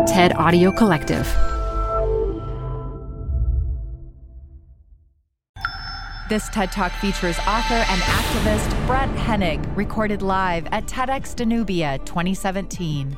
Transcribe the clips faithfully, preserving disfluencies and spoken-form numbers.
TED Audio Collective. This TED Talk features author and activist Brett Hennig, recorded live at TEDx Danubia twenty seventeen.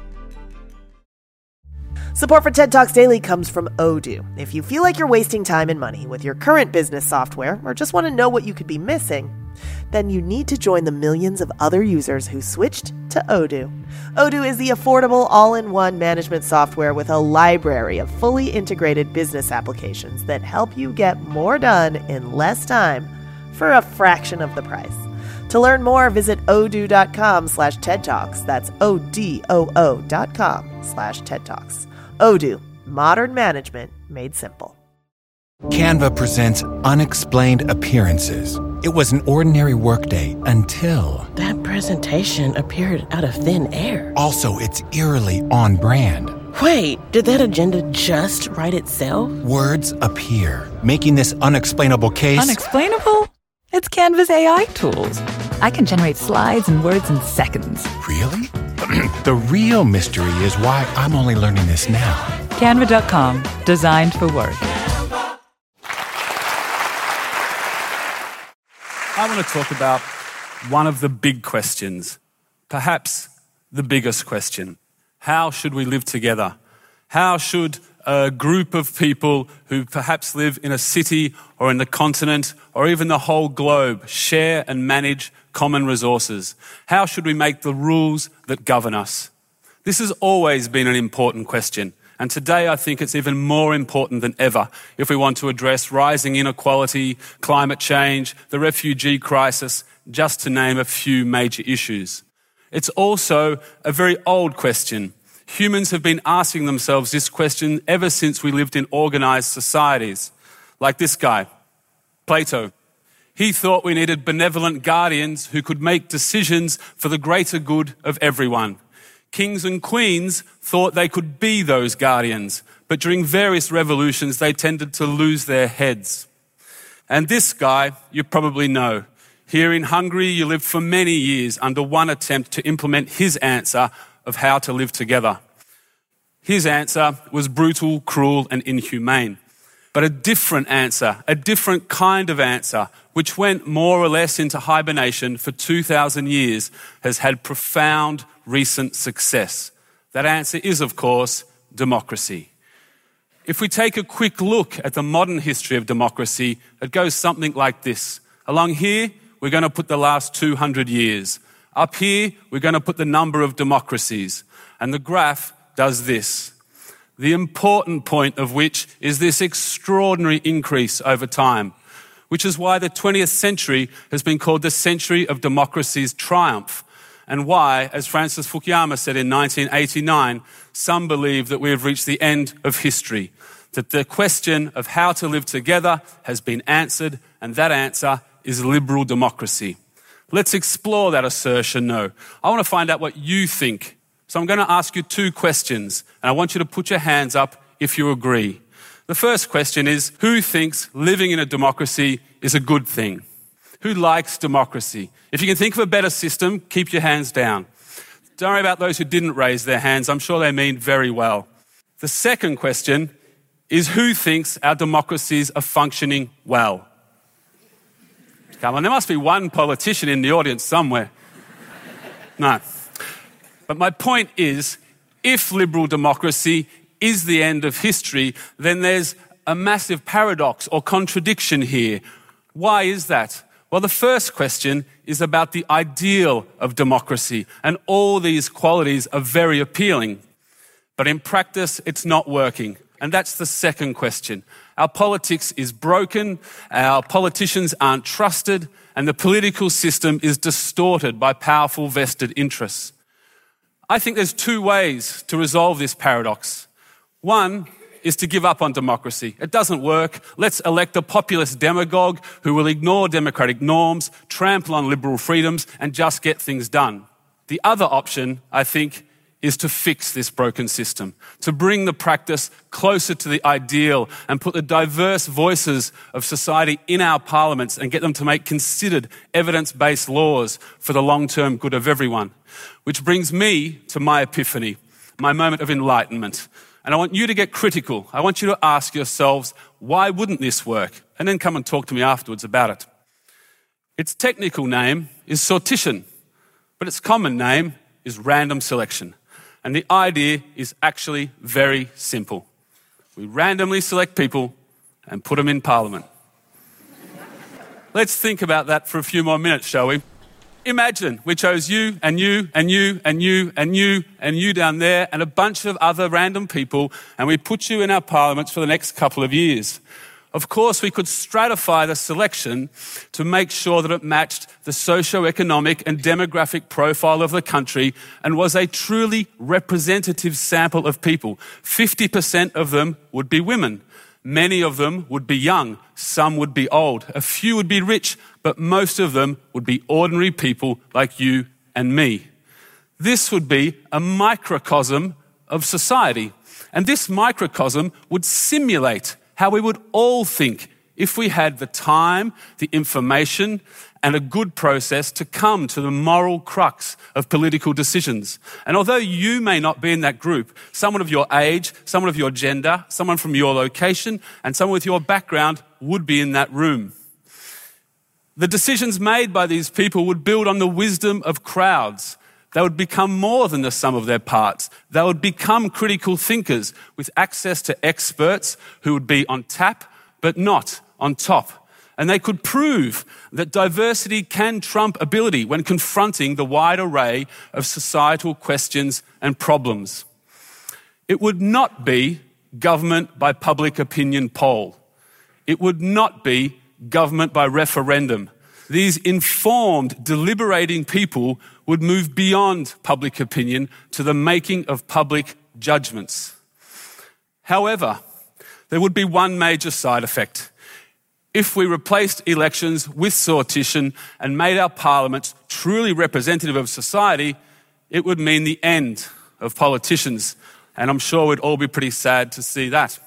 Support for TED Talks Daily comes from Odoo. If you feel like you're wasting time and money with your current business software or just want to know what you could be missing, then you need to join the millions of other users who switched to Odoo. Odoo is the affordable all-in-one management software with a library of fully integrated business applications that help you get more done in less time for a fraction of the price. To learn more, visit odoo.com slash TED Talks. That's O-D-O-O dot com slash TED Talks. Odoo, modern management made simple. Canva presents Unexplained Appearances. It was an ordinary workday until... That presentation appeared out of thin air. Also, it's eerily on brand. Wait, did that agenda just write itself? Words appear, making this unexplainable case... Unexplainable? It's Canva's A I tools. I can generate slides and words in seconds. Really? The real mystery is why I'm only learning this now. Canva dot com, designed for work. I want to talk about one of the big questions, perhaps the biggest question. How should we live together? How should a group of people who perhaps live in a city or in the continent or even the whole globe share and manage common resources? How should we make the rules that govern us? This has always been an important question. And today I think it's even more important than ever if we want to address rising inequality, climate change, the refugee crisis, just to name a few major issues. It's also a very old question. Humans have been asking themselves this question ever since we lived in organized societies. Like this guy, Plato. He thought we needed benevolent guardians who could make decisions for the greater good of everyone. Kings and queens thought they could be those guardians, but during various revolutions, they tended to lose their heads. And this guy, you probably know. Here in Hungary, you lived for many years under one attempt to implement his answer of how to live together. His answer was brutal, cruel, and inhumane. But a different answer, a different kind of answer, which went more or less into hibernation for two thousand years, has had profound recent success. That answer is, of course, democracy. If we take a quick look at the modern history of democracy, it goes something like this. Along here, we're going to put the last two hundred years. Up here, we're going to put the number of democracies. And the graph does this. The important point of which is this extraordinary increase over time, which is why the twentieth century has been called the century of democracy's triumph, and why, as Francis Fukuyama said in nineteen eighty-nine, some believe that we have reached the end of history, that the question of how to live together has been answered, and that answer is liberal democracy. Let's explore that assertion now. I want to find out what you think. So I'm going to ask you two questions, and I want you to put your hands up if you agree. The first question is, who thinks living in a democracy is a good thing? Who likes democracy? If you can think of a better system, keep your hands down. Don't worry about those who didn't raise their hands. I'm sure they mean very well. The second question is, who thinks our democracies are functioning well? Come on, there must be one politician in the audience somewhere. No. But my point is, if liberal democracy is the end of history, then there's a massive paradox or contradiction here. Why is that? Well, the first question is about the ideal of democracy, and all these qualities are very appealing. But in practice, it's not working. And that's the second question. Our politics is broken, our politicians aren't trusted, and the political system is distorted by powerful vested interests. I think there's two ways to resolve this paradox. One is to give up on democracy. It doesn't work. Let's elect a populist demagogue who will ignore democratic norms, trample on liberal freedoms, and just get things done. The other option, I think, is to fix this broken system, to bring the practice closer to the ideal and put the diverse voices of society in our parliaments and get them to make considered evidence-based laws for the long-term good of everyone. Which brings me to my epiphany, my moment of enlightenment. And I want you to get critical. I want you to ask yourselves, why wouldn't this work? And then come and talk to me afterwards about it. Its technical name is sortition, but its common name is random selection. And the idea is actually very simple. We randomly select people and put them in Parliament. Let's think about that for a few more minutes, shall we? Imagine we chose you and you and you and you and you and you down there and a bunch of other random people, and we put you in our parliaments for the next couple of years. Of course, we could stratify the selection to make sure that it matched the socio-economic and demographic profile of the country and was a truly representative sample of people. fifty percent of them would be women. Many of them would be young. Some would be old. A few would be rich, but most of them would be ordinary people like you and me. This would be a microcosm of society. And this microcosm would simulate how we would all think if we had the time, the information, and a good process to come to the moral crux of political decisions. And although you may not be in that group, someone of your age, someone of your gender, someone from your location, and someone with your background would be in that room. The decisions made by these people would build on the wisdom of crowds. They would become more than the sum of their parts. They would become critical thinkers with access to experts who would be on tap, but not on top. And they could prove that diversity can trump ability when confronting the wide array of societal questions and problems. It would not be government by public opinion poll. It would not be government by referendum. These informed, deliberating people would move beyond public opinion to the making of public judgments. However, there would be one major side effect. If we replaced elections with sortition and made our parliaments truly representative of society, it would mean the end of politicians. And I'm sure we'd all be pretty sad to see that.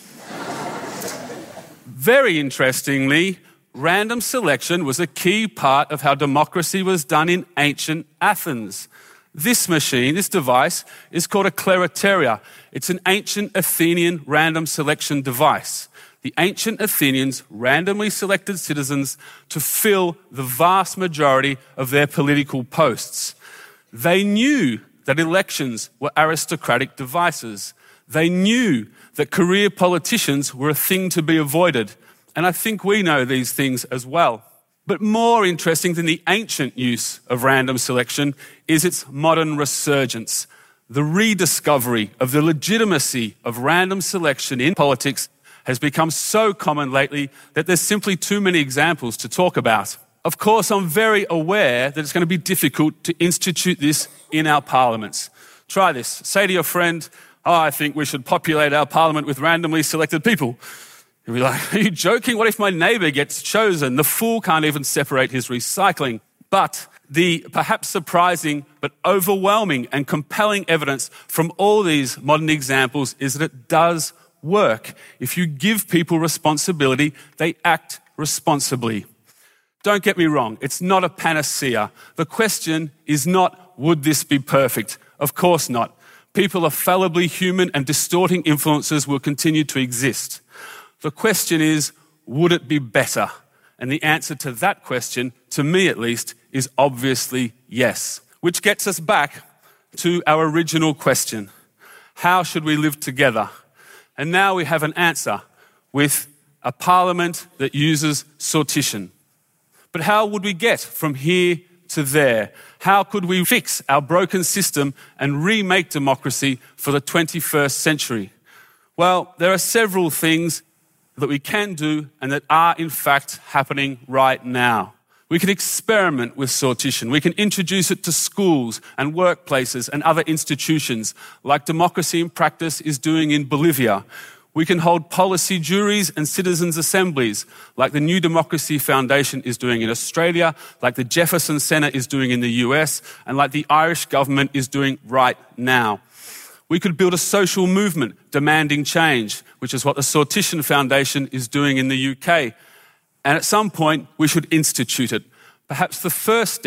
Very interestingly, random selection was a key part of how democracy was done in ancient Athens. This machine, this device, is called a cleroteria. It's an ancient Athenian random selection device. The ancient Athenians randomly selected citizens to fill the vast majority of their political posts. They knew that elections were aristocratic devices. They knew that career politicians were a thing to be avoided. And I think we know these things as well. But more interesting than the ancient use of random selection is its modern resurgence. The rediscovery of the legitimacy of random selection in politics has become so common lately that there's simply too many examples to talk about. Of course, I'm very aware that it's going to be difficult to institute this in our parliaments. Try this. Say to your friend, oh, I think we should populate our parliament with randomly selected people. You'll be like, are you joking? What if my neighbour gets chosen? The fool can't even separate his recycling. But the perhaps surprising but overwhelming and compelling evidence from all these modern examples is that it does work. If you give people responsibility, they act responsibly. Don't get me wrong, it's not a panacea. The question is not, would this be perfect? Of course not. People are fallibly human and distorting influences will continue to exist. The question is, would it be better? And the answer to that question, to me at least, is obviously yes. Which gets us back to our original question. How should we live together? And now we have an answer with a parliament that uses sortition. But how would we get from here to there? How could we fix our broken system and remake democracy for the twenty-first century? Well, there are several things that we can do and that are in fact happening right now. We can experiment with sortition. We can introduce it to schools and workplaces and other institutions like Democracy in Practice is doing in Bolivia. We can hold policy juries and citizens' assemblies like the New Democracy Foundation is doing in Australia, like the Jefferson Centre is doing in the U S, and like the Irish government is doing right now. We could build a social movement demanding change, which is what the Sortition Foundation is doing in the U K. And at some point, we should institute it. Perhaps the first step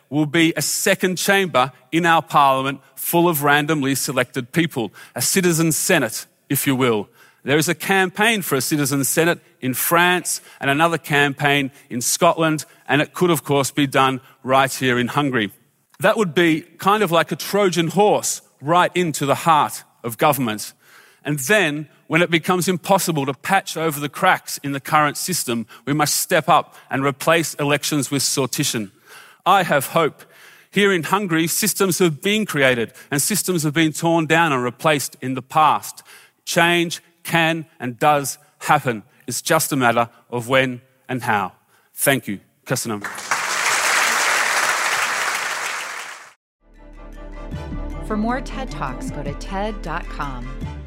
will be a second chamber in our parliament full of randomly selected people, a citizen senate, if you will. There is a campaign for a citizen senate in France and another campaign in Scotland, and it could, of course, be done right here in Hungary. That would be kind of like a Trojan horse right into the heart of government. And then, when it becomes impossible to patch over the cracks in the current system, we must step up and replace elections with sortition. I have hope. Here in Hungary, systems have been created and systems have been torn down and replaced in the past. Change can and does happen. It's just a matter of when and how. Thank you. Köszönöm. For more TED Talks, go to T E D dot com.